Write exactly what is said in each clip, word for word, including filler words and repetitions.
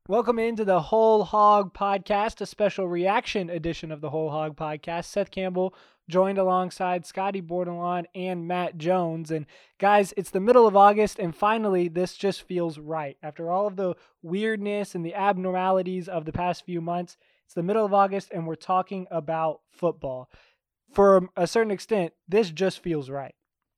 Welcome into the Whole Hog Podcast, a special reaction edition of the Whole Hog Podcast. Seth Campbell joined alongside Scotty Bordelon and Matt Jones. And guys, it's the middle of August, and finally, this just feels right. After all of the weirdness and the abnormalities of the past few months, it's the middle of August, and we're talking about football. For a certain extent, this just feels right.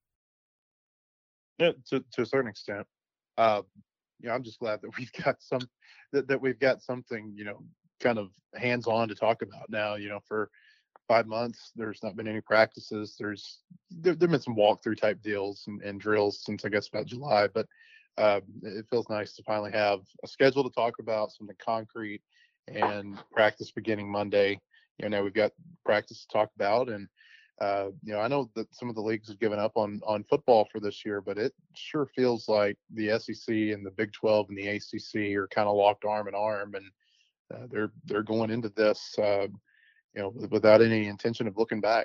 Yeah, to to a certain extent. Uh, you know, I'm just glad that we've got some that, that we've got something, you know, kind of hands on to talk about now. You know, for five months, there's not been any practices. There's there there've been some walkthrough type deals and, and drills since I guess about July, but uh, it feels nice to finally have a schedule to talk about, something concrete, and practice beginning Monday. You know, now we've got practice to talk about, and uh, you know, I know that some of the leagues have given up on on football for this year, but it sure feels like the S E C and the Big twelve and the A C C are kind of locked arm in arm, and uh, they're they're going into this, uh, you know, without any intention of looking back.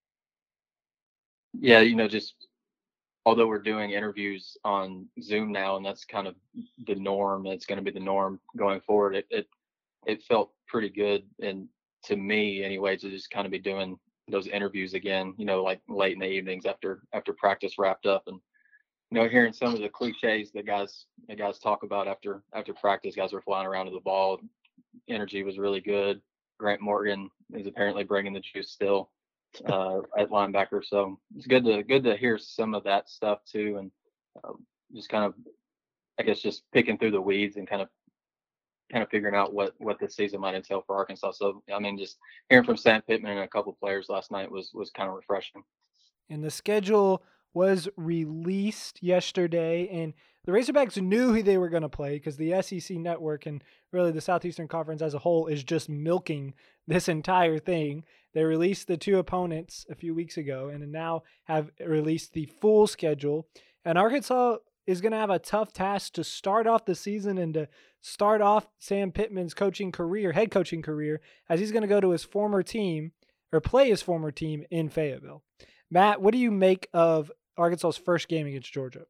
Yeah, you know, just although we're doing interviews on Zoom now, and that's kind of the norm, it's going to be the norm going forward. It it it felt pretty good, and to me anyway, to just kind of be doing those interviews again. You know, like late in the evenings after after practice wrapped up, and you know, hearing some of the cliches that guys that guys talk about after after practice. Guys were flying around to the ball. Energy was really good. Grant Morgan is apparently bringing the juice still uh, at linebacker. So it's good to good to hear some of that stuff too, and uh, just kind of I guess just picking through the weeds and kind of kind of figuring out what what this season might entail for Arkansas. So I mean, just hearing from Sam Pittman and a couple players last night was was kind of refreshing. And the schedule was released yesterday, and the Razorbacks knew who they were going to play because the S E C network and really the Southeastern Conference as a whole is just milking this entire thing. They released the two opponents a few weeks ago and now have released the full schedule. And Arkansas is going to have a tough task to start off the season and to start off Sam Pittman's coaching career, head coaching career, as he's going to go to his former team or play his former team in Fayetteville. Matt, what do you make of Arkansas's first game against Georgia?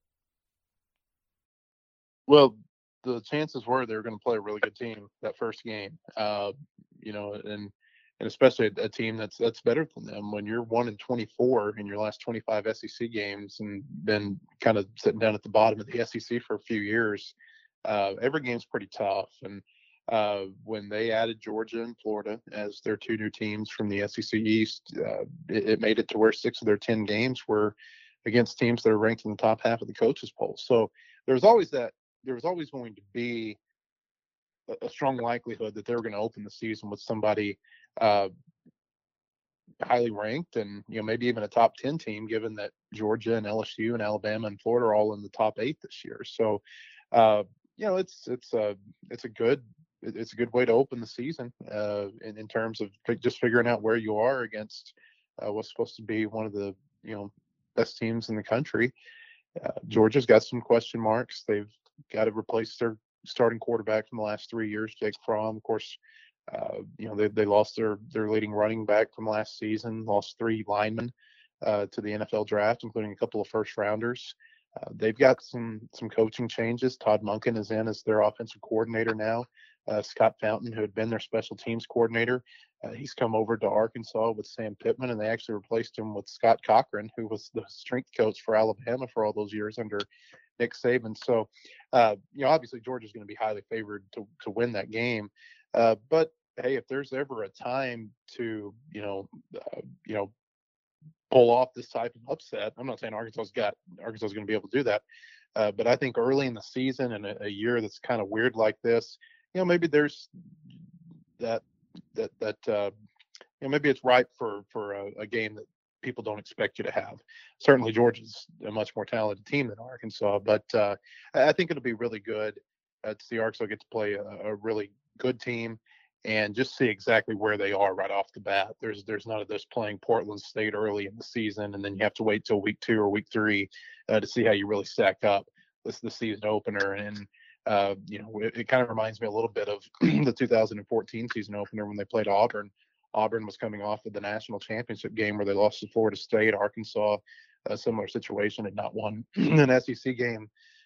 Well, the chances were they were going to play a really good team that first game. Uh, you know, and and especially a, a team that's that's better than them. When you're one and twenty-four in your last twenty-five S E C games and been kind of sitting down at the bottom of the S E C for a few years, uh, every game's pretty tough. And uh, when they added Georgia and Florida as their two new teams from the S E C East, uh, it, it made it to where six of their ten games were against teams that are ranked in the top half of the coaches poll. So there's always that there was always going to be a, a strong likelihood that they were going to open the season with somebody uh, highly ranked and, you know, maybe even a top ten team, given that Georgia and L S U and Alabama and Florida are all in the top eight this year. So, uh, you know, it's, it's a, it's a good, it's a good way to open the season uh, in, in terms of just figuring out where you are against uh, what's supposed to be one of the, you know, best teams in the country. Uh, Georgia's got some question marks. They've got to replace their starting quarterback from the last three years, Jake Fromm. Of course, uh, you know they they lost their their leading running back from last season, lost three linemen uh, to the N F L draft, including a couple of first rounders. Uh, they've got some some coaching changes. Todd Monken is in as their offensive coordinator now. Uh, Scott Fountain, who had been their special teams coordinator, uh, he's come over to Arkansas with Sam Pittman, and they actually replaced him with Scott Cochran, who was the strength coach for Alabama for all those years under Nick Saban. So, uh, you know, obviously Georgia's going to be highly favored to to win that game. Uh, but hey, if there's ever a time to, you know, uh, you know, pull off this type of upset, I'm not saying Arkansas's got Arkansas's going to be able to do that, uh, but I think early in the season and a, a year that's kind of weird like this, you know, maybe there's that that that uh, you know maybe it's ripe for for a, a game that people don't expect you to have. Certainly, Georgia's a much more talented team than Arkansas, but uh, I think it'll be really good uh, to see Arkansas get to play a, a really good team and just see exactly where they are right off the bat. There's there's none of this playing Portland State early in the season, and then you have to wait till week two or week three uh, to see how you really stack up. This is the season opener, and uh, you know it, it kind of reminds me a little bit of the two thousand fourteen season opener when they played Auburn. Auburn was coming off of the national championship game where they lost to Florida State. Arkansas, a similar situation, had not won an S E C game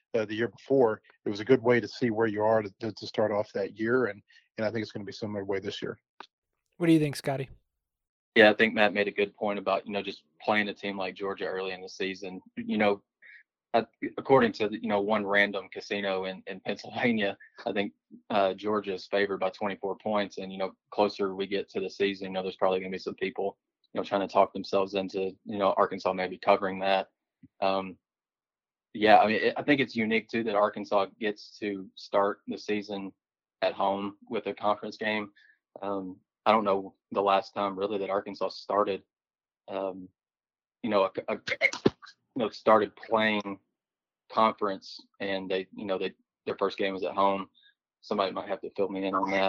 uh, the year before. It was a good way to see where you are to, to start off that year, and and I think it's going to be a similar way this year. What do you think, Scotty? Yeah, I think Matt made a good point about, you know, just playing a team like Georgia early in the season. You know, according to, you know, one random casino in, in Pennsylvania, I think uh, Georgia is favored by twenty-four points. And, you know, closer we get to the season, you know, there's probably going to be some people, you know, trying to talk themselves into, you know, Arkansas maybe covering that. Um, yeah, I mean, it, I think it's unique, too, that Arkansas gets to start the season at home with a conference game. Um, I don't know the last time really that Arkansas started, um, you know, a, a, you know, started playing conference, and they, you know, they their first game was at home. Somebody might have to fill me in on that,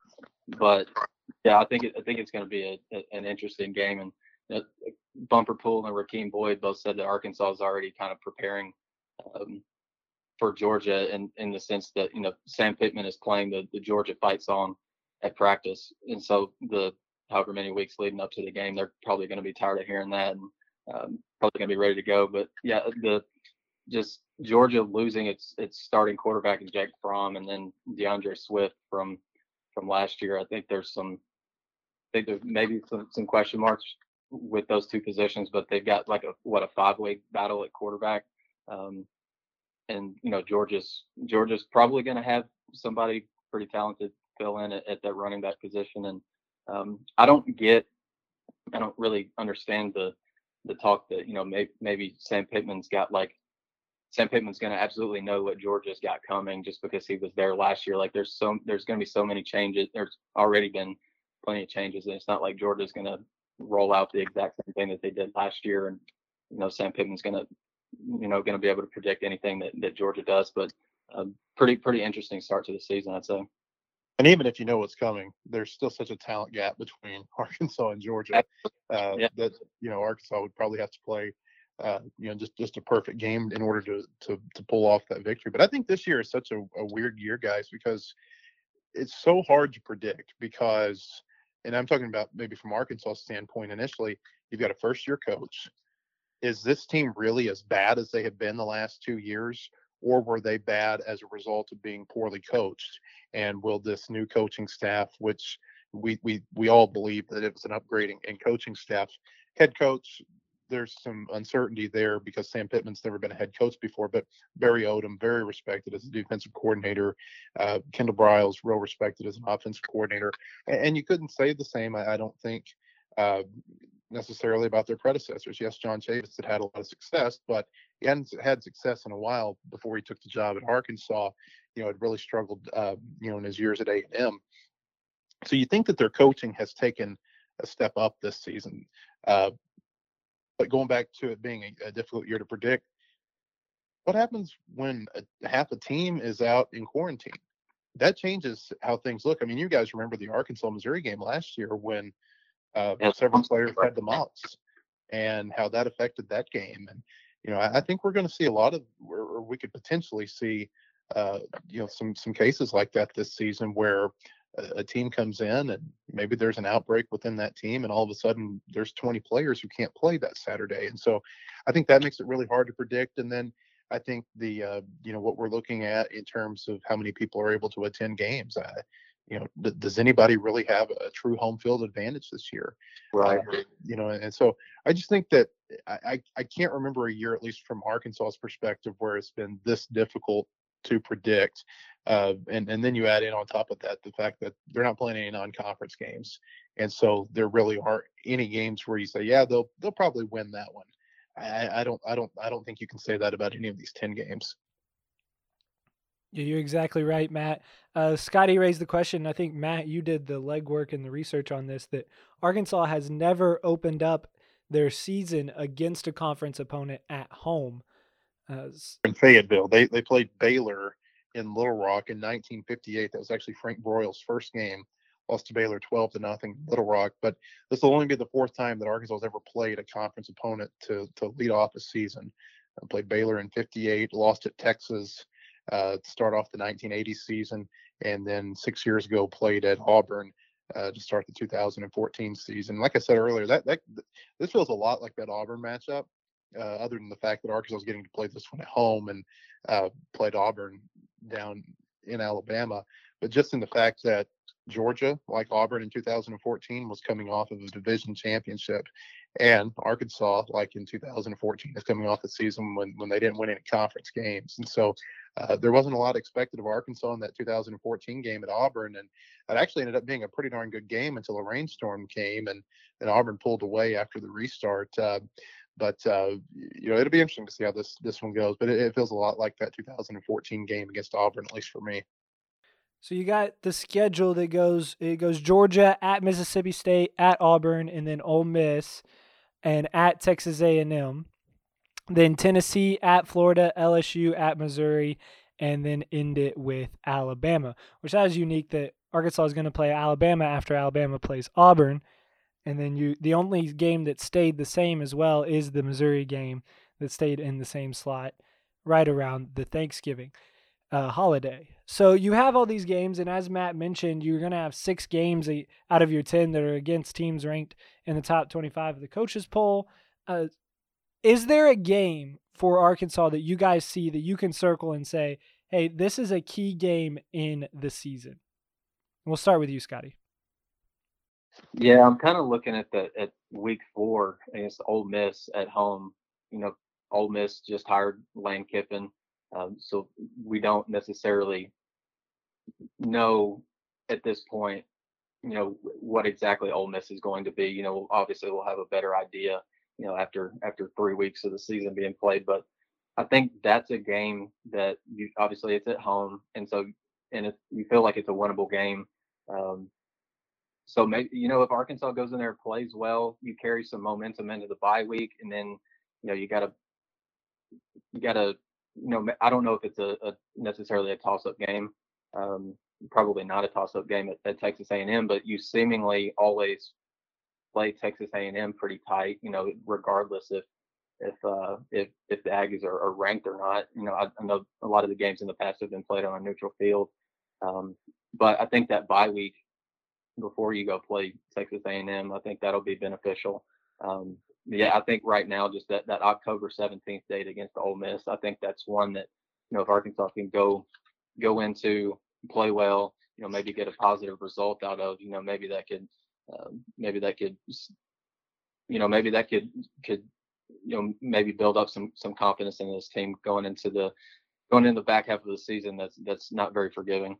but yeah, I think it, I think it's going to be a, a, an interesting game. And uh, Bumper Pool and Rakeem Boyd both said that Arkansas is already kind of preparing um, for Georgia, in in the sense that, you know, Sam Pittman is playing the the Georgia fight song at practice, and so the however many weeks leading up to the game, they're probably going to be tired of hearing that, and um, probably going to be ready to go. But yeah, the just Georgia losing its its starting quarterback is Jake Fromm, and then DeAndre Swift from from last year. I think there's some, I think there's maybe some, some question marks with those two positions, but they've got like a what a five way battle at quarterback, um, and you know Georgia's Georgia's probably going to have somebody pretty talented fill in at, at that running back position. And um, I don't get, I don't really understand the the talk that, you know, maybe maybe Sam Pittman's got like Sam Pittman's going to absolutely know what Georgia's got coming just because he was there last year. Like there's so there's going to be so many changes. There's already been plenty of changes, and it's not like Georgia's going to roll out the exact same thing that they did last year. And you know, Sam Pittman's going to, you know, going to be able to predict anything that, that Georgia does. But um, pretty pretty interesting start to the season, I'd say. And even if you know what's coming, there's still such a talent gap between Arkansas and Georgia uh, yeah. that, you know, Arkansas would probably have to play, uh, you know, just, just a perfect game in order to, to to pull off that victory. But I think this year is such a, a weird year, guys, because it's so hard to predict because, and I'm talking about maybe from Arkansas' standpoint initially, you've got a first-year coach. Is this team really as bad as they have been the last two years? Or were they bad as a result of being poorly coached? And will this new coaching staff, which we we we all believe that it was an upgrading in coaching staff, head coach, there's some uncertainty there because Sam Pittman's never been a head coach before, but Barry Odom, very respected as a defensive coordinator. Uh, Kendall Briles, real respected as an offensive coordinator. And, and you couldn't say the same, I, I don't think, uh, necessarily about their predecessors. Yes, John Chavis had had a lot of success, but he hadn't had success in a while before he took the job at Arkansas. You know, had really struggled, uh, you know, in his years at A and M. So you think that their coaching has taken a step up this season. Uh, but going back to it being a, a difficult year to predict, what happens when a, half a team is out in quarantine? That changes how things look. I mean, you guys remember the Arkansas-Missouri game last year when Uh, several players had the mouths, and how that affected that game. And you know, I, I think we're going to see a lot of, or we could potentially see, uh, you know, some some cases like that this season where a, a team comes in and maybe there's an outbreak within that team, and all of a sudden there's twenty players who can't play that Saturday. And so, I think that makes it really hard to predict. And then I think the uh, you know what we're looking at in terms of how many people are able to attend games. I, You know, th- does anybody really have a true home field advantage this year? Right. Uh, you know, and, and so I just think that I, I, I can't remember a year, at least from Arkansas's perspective, where it's been this difficult to predict. Uh, and, and then you add in on top of that the fact that they're not playing any non-conference games. And so there really aren't any games where you say, yeah, they'll they'll probably win that one. I, I don't I don't I don't think you can say that about any of these ten games. Yeah, you're exactly right, Matt. Uh, Scotty raised the question. I think, Matt, you did the legwork and the research on this, that Arkansas has never opened up their season against a conference opponent at home. Uh, in Fayetteville, they they played Baylor in Little Rock in nineteen fifty-eight. That was actually Frank Broyles' first game. Lost to Baylor twelve to nothing in Little Rock. But this will only be the fourth time that Arkansas has ever played a conference opponent to to lead off a season. I played Baylor in fifty-eight, lost at Texas uh, to start off the nineteen eighty season, and then six years ago played at Auburn uh, to start the two thousand fourteen season. Like I said earlier, that that this feels a lot like that Auburn matchup. uh, other than the fact that Arkansas is getting to play this one at home and uh, played Auburn down in Alabama, but just in the fact that Georgia, like Auburn in two thousand fourteen, was coming off of a division championship, and Arkansas, like in two thousand fourteen, is coming off a season when, when they didn't win any conference games. And so uh, there wasn't a lot expected of Arkansas in that two thousand fourteen game at Auburn, and it actually ended up being a pretty darn good game until a rainstorm came, and, and Auburn pulled away after the restart. Uh, but uh, you know, it'll be interesting to see how this this one goes. But it, it feels a lot like that two thousand fourteen game against Auburn, at least for me. So you got the schedule that goes it goes Georgia at Mississippi State, at Auburn, and then Ole Miss, and at Texas A and M. Then Tennessee at Florida, L S U at Missouri, and then end it with Alabama, which that is unique that Arkansas is going to play Alabama after Alabama plays Auburn. And then you the only game that stayed the same as well is the Missouri game that stayed in the same slot right around the Thanksgiving uh, holiday. So you have all these games, and as Matt mentioned, you're going to have six games out of your ten that are against teams ranked in the top twenty-five of the coaches poll. Uh, is there a game for Arkansas that you guys see that you can circle and say, hey, this is a key game in the season? We'll start with you, Scotty. Yeah, I'm kind of looking at the at week four against Ole Miss at home. You know, Ole Miss just hired Lane Kiffin, um, so we don't necessarily know at this point, you know, what exactly Ole Miss is going to be. You know, obviously we'll have a better idea, you know, after after three weeks of the season being played. But I think that's a game that you obviously it's at home, and so and if you feel like it's a winnable game. Um, So maybe, you know, if Arkansas goes in there and plays well, you carry some momentum into the bye week, and then, you know, you gotta, you gotta, you know, I don't know if it's a, a necessarily a toss-up game, um, probably not a toss-up game at, at Texas A and M, but you seemingly always play Texas A and M pretty tight, you know, regardless if if uh, if if the Aggies are, are ranked or not. You know, I, I know a lot of the games in the past have been played on a neutral field, um, but I think that bye week before you go play Texas A and M, I think that'll be beneficial. Um, yeah, I think right now just that, that October seventeenth date against Ole Miss, I think that's one that, you know, if Arkansas can go go into, play well, you know, maybe get a positive result out of, you know, maybe that could um, maybe that could you know maybe that could could you know maybe build up some some confidence in this team going into the going into the back half of the season that's that's not very forgiving.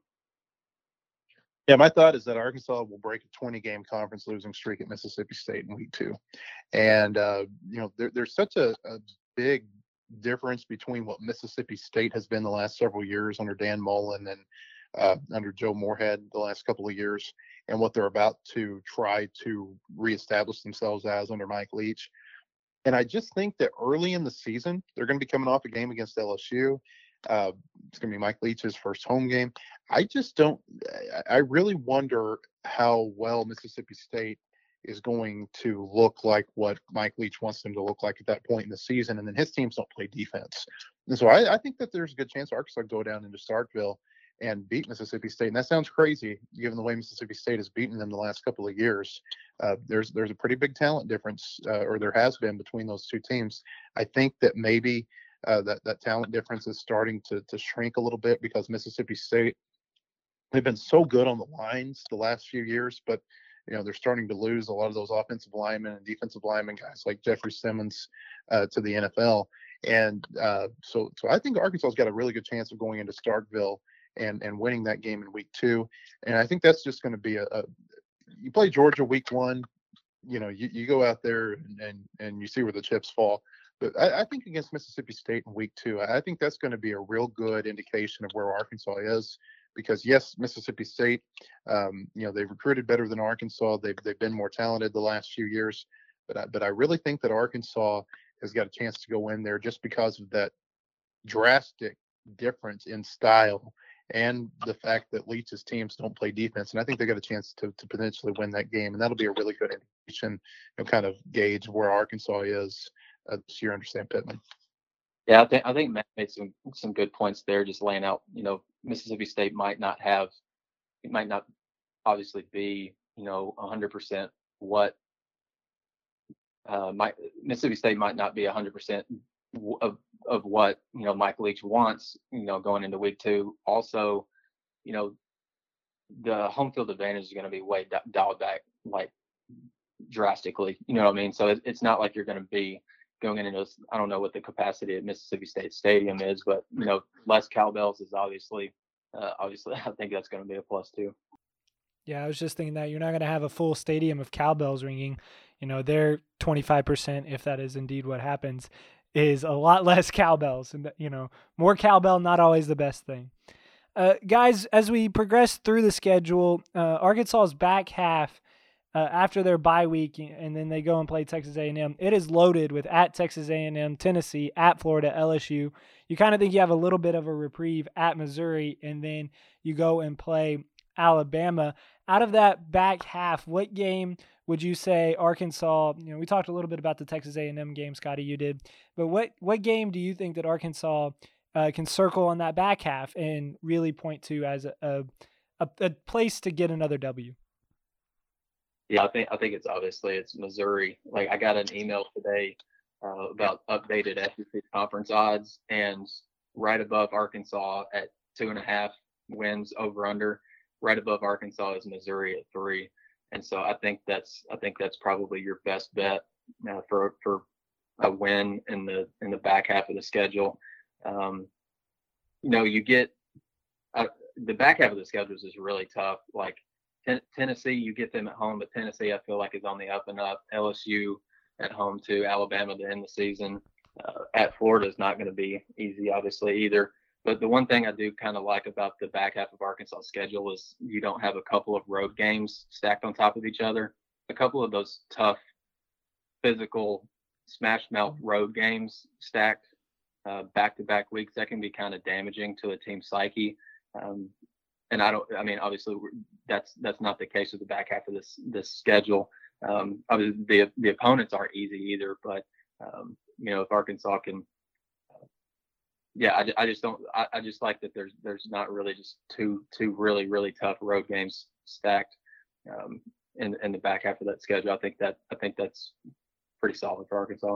Yeah, my thought is that Arkansas will break a twenty-game conference losing streak at Mississippi State in week two. And, uh, you know, there, there's such a, a big difference between what Mississippi State has been the last several years under Dan Mullen and uh, under Joe Moorhead the last couple of years and what they're about to try to reestablish themselves as under Mike Leach. And I just think that early in the season, they're going to be coming off a game against L S U. Uh, it's going to be Mike Leach's first home game. I just don't – I really wonder how well Mississippi State is going to look like what Mike Leach wants them to look like at that point in the season. And then his teams don't play defense. And so I, I think that there's a good chance Arkansas go down into Starkville and beat Mississippi State. And that sounds crazy given the way Mississippi State has beaten them the last couple of years. Uh, there's there's a pretty big talent difference, uh, or there has been, between those two teams. I think that maybe – Uh, that that talent difference is starting to to shrink a little bit because Mississippi State, they've been so good on the lines the last few years, but you know they're starting to lose a lot of those offensive linemen and defensive linemen guys like Jeffrey Simmons uh, to the N F L, and uh, so so I think Arkansas's got a really good chance of going into Starkville and and winning that game in week two, and I think that's just going to be a, a you play Georgia week one, you know you, you go out there and, and and you see where the chips fall. But I, I think against Mississippi State in week two, I think that's going to be a real good indication of where Arkansas is. Because yes, Mississippi State, um, you know, they've recruited better than Arkansas. They've they've been more talented the last few years. But I, but I really think that Arkansas has got a chance to go in there just because of that drastic difference in style and the fact that Leach's teams don't play defense. And I think they got a chance to to potentially win that game. And that'll be a really good indication, you know, kind of gauge where Arkansas is Uh, this year under Sam Pittman. Yeah, I think I think Matt made some some good points there, just laying out. You know, Mississippi State might not have, it might not obviously be, you know, one hundred percent what uh, might, Mississippi State might not be one hundred percent of of what you know Mike Leach wants. You know, going into week two. Also, you know, the home field advantage is going to be way d- dialed back like drastically. You know what I mean? So it, it's not like you're going to be going into. I don't know what the capacity at Mississippi State Stadium is, but you know, less cowbells is obviously, uh, obviously, I think that's going to be a plus too. Yeah, I was just thinking that you're not going to have a full stadium of cowbells ringing. You know, their twenty-five percent, if that is indeed what happens, is a lot less cowbells. And, you know, more cowbell, not always the best thing. Uh, guys, as we progress through the schedule, uh, Arkansas's back half uh, after their bye week, and then they go and play Texas A and M. It is loaded with at Texas A and M, Tennessee, at Florida, L S U. You kind of think you have a little bit of a reprieve at Missouri, and then you go and play Alabama. Out of that back half, what game would you say Arkansas, you know, we talked a little bit about the Texas A and M game, Scotty, you did, but what, what game do you think that Arkansas uh, can circle on that back half and really point to as a, a, a place to get another W? Yeah, I think I think it's obviously it's Missouri. Like I got an email today uh, about updated S E C conference odds, and right above Arkansas at two and a half wins over under. Right above Arkansas is Missouri at three, and so I think that's I think that's probably your best bet uh, for for a win in the in the back half of the schedule. Um, you know, you get uh, the back half of the schedule is really tough. Like ten- Tennessee, you get them at home, but Tennessee I feel like is on the up and up. L S U at home to Alabama to end the season. Uh, at Florida is not going to be easy, obviously either. But the one thing I do kind of like about the back half of Arkansas' schedule is you don't have a couple of road games stacked on top of each other. A couple of those tough, physical, smash mouth road games stacked uh, back-to-back weeks, that can be kind of damaging to a team's psyche. Um, and I don't, I mean, obviously that's that's not the case with the back half of this this schedule. Um, obviously the the opponents aren't easy either, but um, you know, if Arkansas can. Yeah, I, I just don't. I, I just like that. There's there's not really just two two really really tough road games stacked um, in in the back half of that schedule. I think that I think that's pretty solid for Arkansas.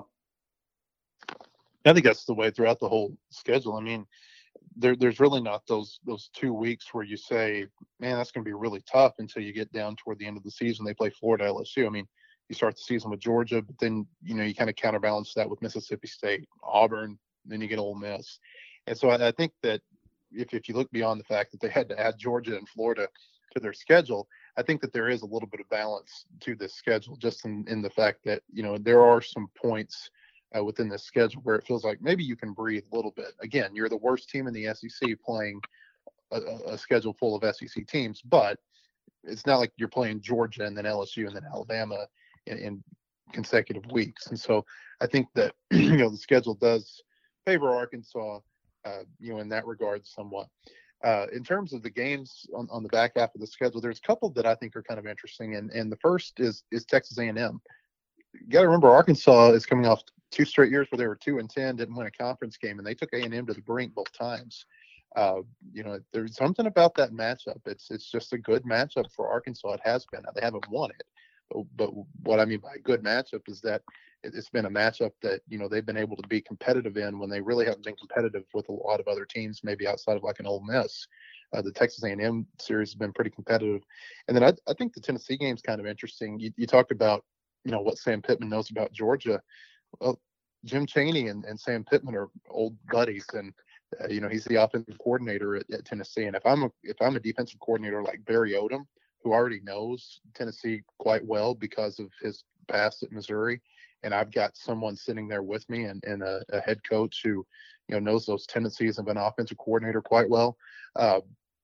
I think that's the way throughout the whole schedule. I mean, there there's really not those those two weeks where you say, man, that's going to be really tough until you get down toward the end of the season. They play Florida, L S U. I mean, you start the season with Georgia, but then you know you kind of counterbalance that with Mississippi State, Auburn. Then you get Ole Miss. And so I, I think that if, if you look beyond the fact that they had to add Georgia and Florida to their schedule, I think that there is a little bit of balance to this schedule, just in, in the fact that, you know, there are some points uh, within this schedule where it feels like maybe you can breathe a little bit. Again, you're the worst team in the S E C playing a, a schedule full of S E C teams, but it's not like you're playing Georgia and then L S U and then Alabama in, in consecutive weeks. And so I think that, you know, the schedule does favor Arkansas, uh, you know, in that regard somewhat. Uh, in terms of the games on, on the back half of the schedule, there's a couple that I think are kind of interesting. And, and the first is is Texas A and M. You got to remember, Arkansas is coming off two straight years where they were two and ten, didn't win a conference game, and they took A and M to the brink both times. Uh, you know, there's something about that matchup. It's it's just a good matchup for Arkansas. It has been. Now, they haven't won it. But, but what I mean by a good matchup is that it's been a matchup that, you know, they've been able to be competitive in when they really haven't been competitive with a lot of other teams, maybe outside of like an Ole Miss. Uh, the Texas A and M series has been pretty competitive. And then I, I think the Tennessee game is kind of interesting. You, you talked about, you know, what Sam Pittman knows about Georgia. Well, Jim Chaney and, and Sam Pittman are old buddies, and uh, you know, he's the offensive coordinator at, at Tennessee. And if I'm a, if I'm a defensive coordinator like Barry Odom, who already knows Tennessee quite well because of his past at Missouri, and I've got someone sitting there with me and, and a, a head coach who, you know, knows those tendencies of an offensive coordinator quite well. Uh,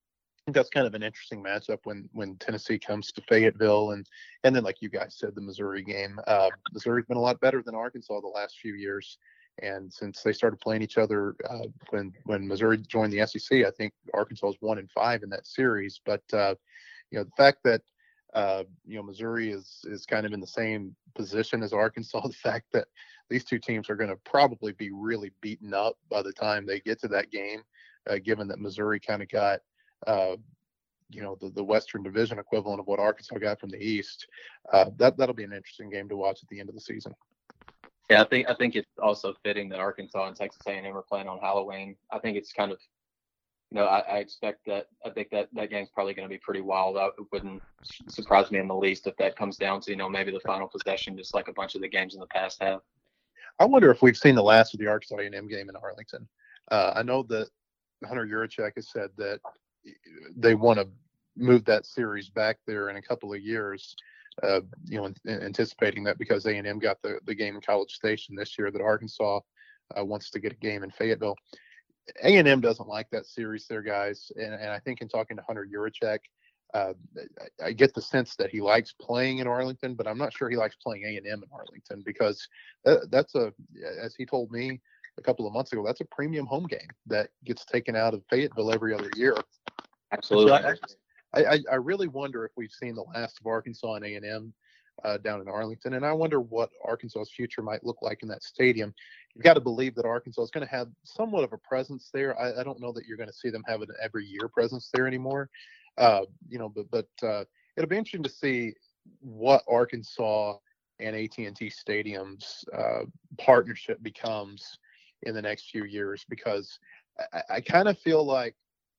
I think that's kind of an interesting matchup when when Tennessee comes to Fayetteville, and and then, like you guys said, the Missouri game. Uh, Missouri's been a lot better than Arkansas the last few years, and since they started playing each other uh, when when Missouri joined the S E C, I think Arkansas is one and five in that series. But uh, you know, the fact that uh, you know Missouri is is kind of in the same position as Arkansas, the fact that these two teams are going to probably be really beaten up by the time they get to that game, uh, given that Missouri kind of got uh, you know, the, the Western Division equivalent of what Arkansas got from the East. Uh, that, that'll be an interesting game to watch at the end of the season. Yeah, I think I think it's also fitting that Arkansas and Texas A and M are playing on Halloween. I think it's kind of, you know, I, I expect that. I think that that game's probably going to be pretty wild. I, it wouldn't surprise me in the least if that comes down to, you know, maybe the final possession, just like a bunch of the games in the past have. I wonder if we've seen the last of the Arkansas A and M game in Arlington. Uh, I know that Hunter Yurachek has said that they want to move that series back there in a couple of years. Uh, you know, in, in anticipating that because A and M got the, the game in College Station this year, that Arkansas uh, wants to get a game in Fayetteville. A and M doesn't like that series there, guys. And, and I think in talking to Hunter Yurachek, uh, I, I get the sense that he likes playing in Arlington, but I'm not sure he likes playing A and M in Arlington because that, that's a, as he told me a couple of months ago, that's a premium home game that gets taken out of Fayetteville every other year. Absolutely. So I, I, I really wonder if we've seen the last of Arkansas and A and M uh, down in Arlington, and I wonder what Arkansas's future might look like in that stadium. You've got to believe that Arkansas is going to have somewhat of a presence there. I, I don't know that you're going to see them have an every year presence there anymore, uh, you know. But but uh, it'll be interesting to see what Arkansas and A T and T Stadium's uh, partnership becomes in the next few years, because I, I kind of feel like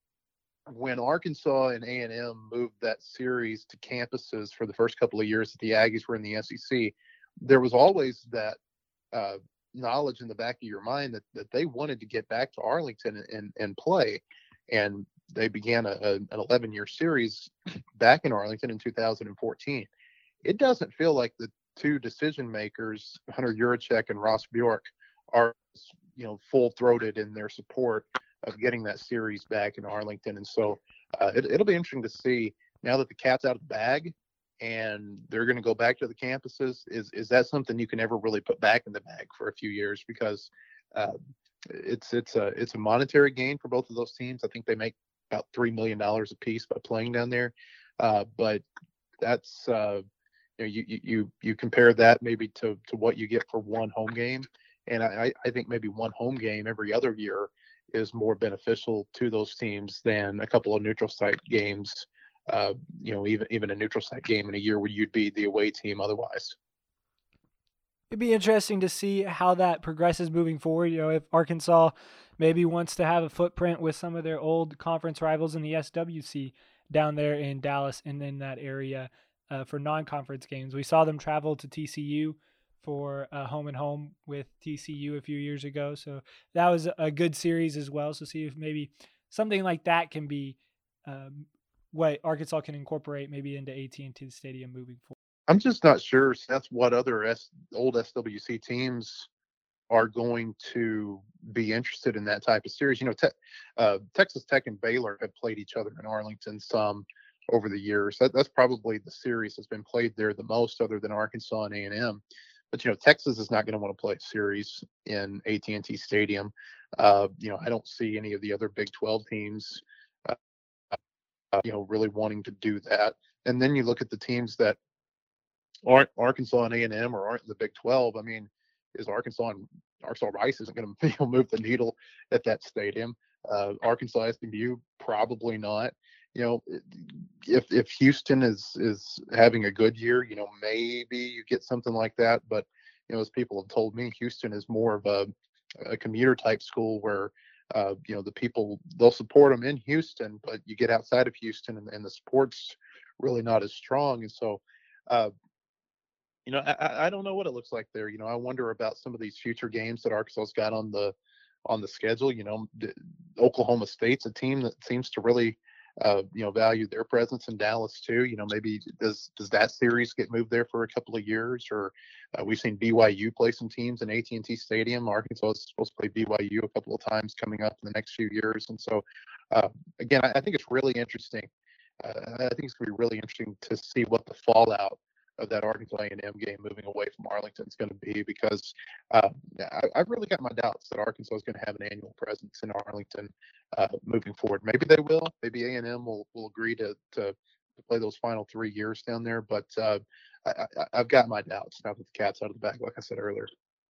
when Arkansas and A and M moved that series to campuses for the first couple of years that the Aggies were in the S E C, there was always that uh, knowledge in the back of your mind that, that they wanted to get back to Arlington and, and, and play. And they began a, a, an eleven-year series back in Arlington in two thousand fourteen. It doesn't feel like the two decision makers, Hunter Yurachek and Ross Bjork, are, you know, full-throated in their support of getting that series back in Arlington. And so uh, it, it'll be interesting to see, now that the cat's out of the bag and they're going to go back to the campuses, is is that something you can ever really put back in the bag for a few years? Because uh, it's it's a it's a monetary gain for both of those teams. I think they make about three million dollars a piece by playing down there. Uh, but that's uh, you know, you you you compare that maybe to to what you get for one home game, and I I think maybe one home game every other year is more beneficial to those teams than a couple of neutral site games. Uh, you know, even even a neutral site game in a year where you'd be the away team otherwise. It'd be interesting to see how that progresses moving forward. You know, if Arkansas maybe wants to have a footprint with some of their old conference rivals in the S W C down there in Dallas and in that area uh, for non-conference games. We saw them travel to T C U for uh, home and home with T C U a few years ago. So that was a good series as well. So see if maybe something like that can be um, what Arkansas can incorporate maybe into A T and T Stadium moving forward. I'm just not sure, Seth, what other S, old S W C teams are going to be interested in that type of series. You know, te- uh, Texas Tech and Baylor have played each other in Arlington some over the years. That, that's probably the series that's been played there the most, other than Arkansas and A and M. But, you know, Texas is not going to want to play a series in A T and T Stadium. Uh, you know, I don't see any of the other Big twelve teams, uh, uh, you know, really wanting to do that. And then you look at the teams that aren't Arkansas and A and M or aren't in the Big twelve. I mean, is Arkansas and Arkansas Rice isn't going to you know, move the needle at that stadium. Uh, Arkansas S M U, probably not. You know, if if Houston is is having a good year, you know, maybe you get something like that. But you know, as people have told me, Houston is more of a, a commuter type school where uh, you know the people, they'll support them in Houston, but you get outside of Houston and, and the support's really not as strong. And so, uh, you know, I, I don't know what it looks like there. You know, I wonder about some of these future games that Arkansas's got on the on the schedule. You know, Oklahoma State's a team that seems to really uh, you know, value their presence in Dallas too. You know, maybe does does that series get moved there for a couple of years? Or uh, we've seen B Y U play some teams in A T and T Stadium. Arkansas is supposed to play B Y U a couple of times coming up in the next few years. And so, uh, again, I, I think it's really interesting. Uh, I think it's going to be really interesting to see what the fallout of that Arkansas A and M game moving away from Arlington is going to be, because uh, I, I've really got my doubts that Arkansas is going to have an annual presence in Arlington uh, moving forward. Maybe they will. Maybe A and M will, will agree to, to to play those final three years down there. But uh, I, I, I've got my doubts now that the cat's out of the bag, like I said earlier.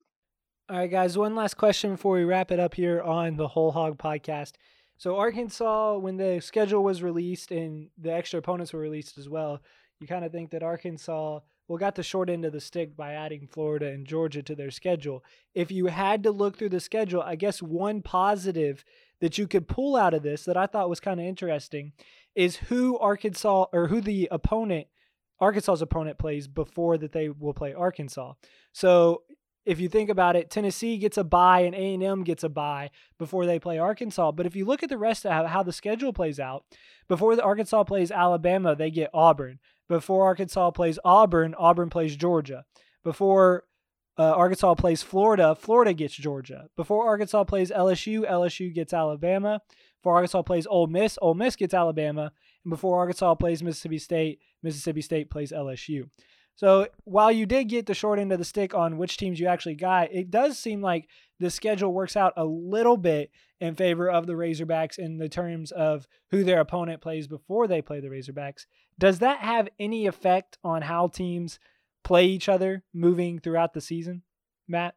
All right, guys, one last question before we wrap it up here on the Whole Hog Podcast. So Arkansas, when the schedule was released and the extra opponents were released as well, you kind of think that Arkansas well, got the short end of the stick by adding Florida and Georgia to their schedule. If you had to look through the schedule, I guess one positive that you could pull out of this that I thought was kind of interesting is who Arkansas or who the opponent, Arkansas's opponent plays before that they will play Arkansas. So if you think about it, Tennessee gets a bye and A and M gets a bye before they play Arkansas. But if you look at the rest of how, how the schedule plays out, before the Arkansas plays Alabama, they get Auburn. Before Arkansas plays Auburn, Auburn plays Georgia. Before uh, Arkansas plays Florida, Florida gets Georgia. Before Arkansas plays L S U, L S U gets Alabama. Before Arkansas plays Ole Miss, Ole Miss gets Alabama. And before Arkansas plays Mississippi State, Mississippi State plays L S U. So while you did get the short end of the stick on which teams you actually got, it does seem like the schedule works out a little bit in favor of the Razorbacks in the terms of who their opponent plays before they play the Razorbacks. Does that have any effect on how teams play each other moving throughout the season, Matt?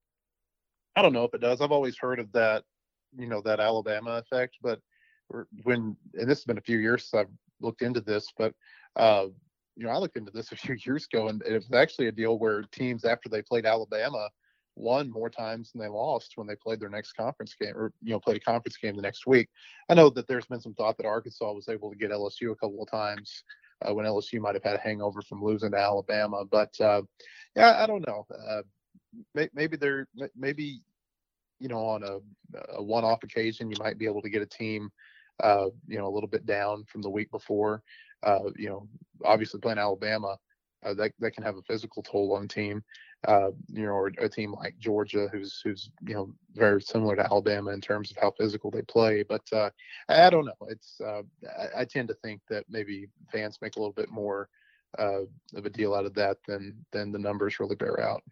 I don't know if it does. I've always heard of that, you know, that Alabama effect, but when, and this has been a few years since I've looked into this, but, uh, you know, I looked into this a few years ago, and it was actually a deal where teams, after they played Alabama, won more times than they lost when they played their next conference game, or, you know, played a conference game the next week. I know that there's been some thought that Arkansas was able to get L S U a couple of times uh, when L S U might have had a hangover from losing to Alabama. But, uh, yeah, I don't know. Uh, may, maybe they're, maybe, you know, on a, a one-off occasion, you might be able to get a team, uh, you know, a little bit down from the week before. Uh, you know, obviously playing Alabama, uh, that that can have a physical toll on a team. Uh, you know, or a team like Georgia, who's who's you know very similar to Alabama in terms of how physical they play. But uh, I don't know. It's uh, I, I tend to think that maybe fans make a little bit more uh, of a deal out of that than than the numbers really bear out.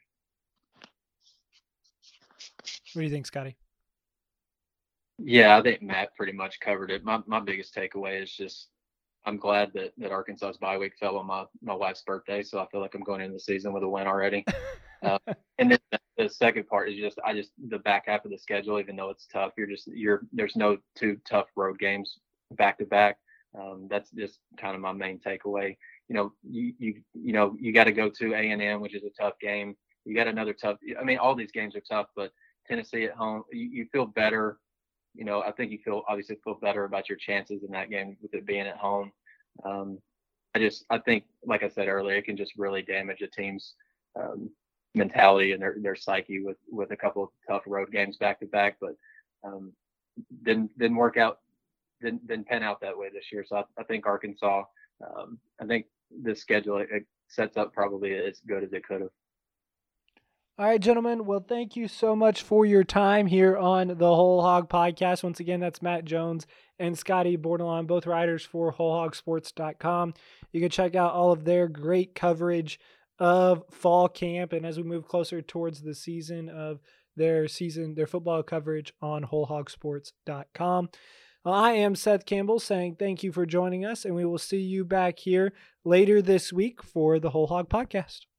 What do you think, Scotty? Yeah, I think Matt pretty much covered it. My my biggest takeaway is just I'm glad that, that Arkansas's bye week fell on my, my wife's birthday, so I feel like I'm going into the season with a win already. uh, and then the, the second part is just I just the back half of the schedule, even though it's tough, you're just you're there's no two tough road games back to back. Um, that's just kind of my main takeaway. You know, you you you know you got to go to A and M, which is a tough game. You got another tough. I mean, all these games are tough, but Tennessee at home, you, you feel better. You know, I think you feel obviously feel better about your chances in that game with it being at home. Um, I just, I think, like I said earlier, it can just really damage a team's um, mentality and their, their psyche with, with a couple of tough road games back to back. But um, didn't didn't work out, didn't didn't pan out that way this year. So I, I think Arkansas, um, I think this schedule it, it sets up probably as good as it could have. All right, gentlemen. Well, thank you so much for your time here on the Whole Hog Podcast. Once again, that's Matt Jones and Scotty Bordelon, both writers for whole hog sports dot com. You can check out all of their great coverage of fall camp and as we move closer towards the season of their season, their football coverage on whole hog sports dot com. Well, I am Seth Campbell saying thank you for joining us, and we will see you back here later this week for the Whole Hog Podcast.